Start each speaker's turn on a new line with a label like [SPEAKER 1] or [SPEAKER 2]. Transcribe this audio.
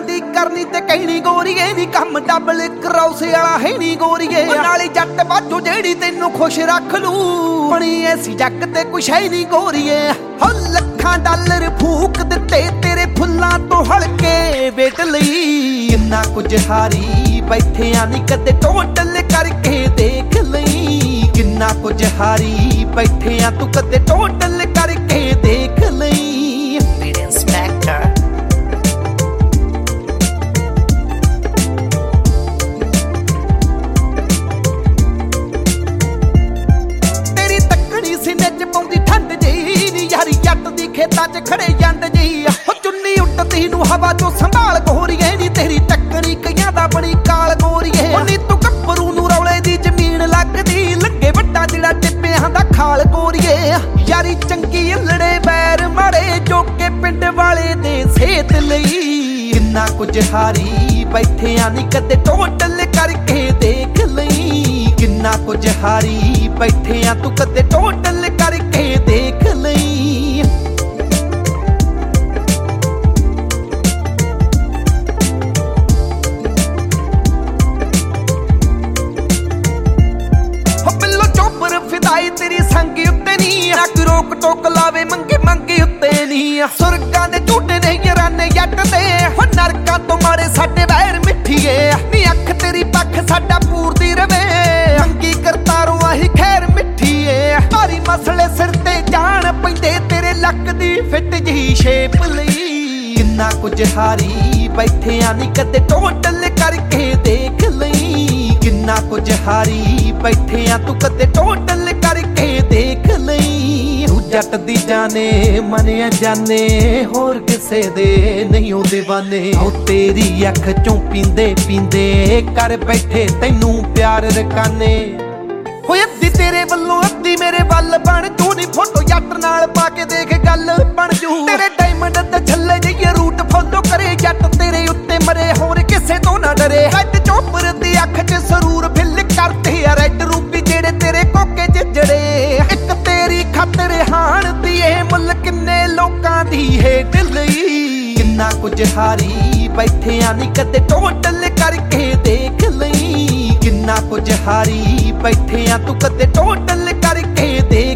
[SPEAKER 1] ਲੱਖਾਂ ਦੀ ਕਰਨੀ ਤੇ ਕਹਿਣੀ ਗੋਰੀਏ ਨੀ ਕੰਮ ਡਬਲ ਕਰੌਸ ਵਾਲਾ ਹੈ ਨੀ ਗੋਰੀਏ ਨਾਲੇ ਜੱਟ ਬਾਝੋ ਜਿਹੜੀ ਤੈਨੂੰ ਖੁਸ਼ ਰੱਖ ਲੂ ਬਣੀ ਐਸੀ ਜੱਗ ਤੇ ਕੁਛ ਹੈ ਨੀ ਗੋਰੀਏ ਹੋ ਲੱਖਾਂ ਡਾਲਰ ਫੂਕ ਦਿੱਤੇ ਤੇਰੇ ਫੁੱਲਾਂ ਤੋਂ ਹਲਕੇ ਵੇਟ ਲਈ ਕਿੰਨਾ ਕੁਝ ਹਾਰੀ ਬੈਠਿਆਂ ਨੀ ਕਦੇ ਟੋਟਲ ਕਰਕੇ ਦੇਖ ਲਈ ਕਿੰਨਾ ਕੁਝ ਹਾਰੀ ਬੈਠਿਆਂ ਤੂੰ ਕਦੇ ਟੋਟਲ ਕਰਕੇ ਦੇਖ ਲਈ ਇੰਸਪੈਕਟਰ ਤੇਰੀ ਤੱਕਣੀ ਸੀਨੇ ਚ ਪਾਉਂਦੀ ਠੰਡ ਜਿਹੀ ਨੀ ਯਾਰੀ ਜੱਟ ਦੀ ਖੇਤਾਂ ਚ ਖੜੇ ਜੰਡ ਜਿਹੀ ਹੋ ਚੁੰਨੀ ਉੱਡਦੀ ਨੂੰ ਹਵਾ ਚੋਂ ਸੰਭਾਲ ਗੋਰੀਏ ਨੀ ਤੇਰੀ ਤੱਕਣੀ ਕਈਆਂ ਦਾ ਬਣੀ ਕਾਲ ਗੋਰੀਏ ਨੀ ਤੂੰ ਕੱਪਰੂ ਨੂੰ ਰੌਲੇ ਦੀ ਜ਼ਮੀਨ ਲੱਗਦੀ ਲੱਗੇ ਵੱਡਾ ਜਿਹੜਾ ਟਿੱਪਿਆਂ ਦਾ ਖਾਲ ਗੋਰੀਏ ਯਾਰੀ ਚੰਗੀ ਲੜੇ ਬੈਰ ਮਾੜੇ ਜੋ ਕੇ ਪਿੰਡ ਵਾਲੇ ਦੇ ਸੇਤ ਲਈ ਕਿੰਨਾ ਕੁਝ ਹਾਰੀ ਬੈਠਿਆਂ ਨੀ ਕਦੇ ਟੋਟਲ ਕਰਕੇ ਦੇਖ ਲਈ ਕਿੰਨਾ ਕੁਝ ਹਾਰੀ ਬੈਠਿਆਂ ਤੂੰ ਕਦੇ ਟੋਟਲ ਕਰਕੇ ਦੇਖ ਲਈ ਹੋ ਬਿੱਲੋ ਚੋਪਰ ਫਿਦਾਈ ਤੇਰੀ ਸੰਗ ਉੱਤੇ ਨੀ ਰੱਖ ਰੋਕ ਟੋਕ ਲਾਵੇ ਮੰਗੇ ਮੰਗੇ ਉੱਤੇ ਨੀ ਸੁਰਗਾਂ ਦੇ ਝੂਟੇ ਨੇ ਯਾਰਾਨੇ ਜੱਟ ਦੇ ਹੋ ਨਰਕਾਂ ਤੋਂ ਮਾਰੇ ਸਾਡੇ ਵੈਰ ਮਿੱਠੀਏ ਨੀ ਅੱਖ ਤੇਰੀ ਪੱਖ ਸਾਡਾ ਪੂਰਦੀ ਰਵੇ ਮੰਗੀ ਕਰਤਾਰੋਂ ਆਹੀ ਖੈਰ ਮਿੱਠੀਏ ਭਾਰੀ ਮਸਲੇ ਸਿਰ ਤੇ ਜਾਣ ਪੈਂਦੇ ਤੇਰੇ ਲੱਕ ਦੀ ਫਿੱਟ ਜਿਹੀ ਸ਼ੇਪ ਲਈ ਕਿੰਨਾ ਕੁਝ ਹਾਰੀ ਬੈਠਿਆਂ ਨੀ ਕਦੇ ਟੋਟਲ ਕਰਕੇ ਦੇਖ ਲਈ ਕਿੰਨਾ ਕੁਝ ਹਾਰੀ ਬੈਠਿਆਂ ਤੂੰ ਕਦੇ ਟੋਟਲ ਕਰਕੇ ਦੇਖ ਲਈ ਤੂੰ ਜੱਟ ਦੀ ਜਾਣੇ ਮੰਨਿਆ ਜਾਣੇ ਹੋਰ ਕਿਸੇ ਦੇ ਨਹੀਂ ਉਹ دیਵਾਨੇ ਉਹ ਤੇਰੀ ਅੱਖ ਚੋਂ ਪੀਂਦੇ ਪੀਂਦੇ ਕਰ ਬੈਠੇ ਤੈਨੂੰ ਪਿਆਰ ਰਕਾਨੇ ਹੋਏ ਅੱਧੀ ਤੇਰੇ ਵੱਲੋਂ ਅੱਧੀ ਮੇਰੇ ਵੱਲ ਬਣ ਜੂ ਨੀ ਫੋਟੋ ਜੱਟ ਨਾਲ ਪਾ ਕੇ ਦੇਖ ਗੱਲ ਬਣ ਜੂ ਤੇਰੇ ਡਾਇਮੰਡ ਤੇ ਛੱਲੇ ਜਿਹੇ ਰੂਟ ਫੋਲੋ ਕਰੇ ਜੱਟ ਤੇਰੇ ਉੱਤੇ ਮਰੇ ਹੋਰ ਕਿਸੇ ਤੋਂ ਨਾ ਡਰੇ ਰੱਡ ਚੋਪਰ ਦੀ ਅੱਖ 'ਚ ਸਰੂਰ ਫਿੱਲ ਕਰਤੇ ਆ ਰੈਡ ਰੂਪੀ ਜਿਹੜੇ ਤੇਰੇ ਕੋਕੇ 'ਚ ਜੜੇ ਇੱਕ ਤੇਰੀ ਖਾਤਰ ਹਾਣ ਦੀ ਇਹ ਮੁੱਲ ਕਿੰਨੇ ਲੋਕਾਂ ਦੀ ਹੇਠ ਲਈ ਕਿੰਨਾ ਕੁਝ ਹਾਰੀ ਬੈਠਿਆਂ ਨੀ ਕਦੇ ਟੋਟਲ ਕਰਕੇ ਦੇਖ ਲਈ ਕਿੰਨਾ ਕੁਝ ਹਾਰੀ ਬੈਠਿਆਂ ਤੂੰ ਕਦੇ ਟੋਟਲ ਕਰਕੇ ਦੇਖ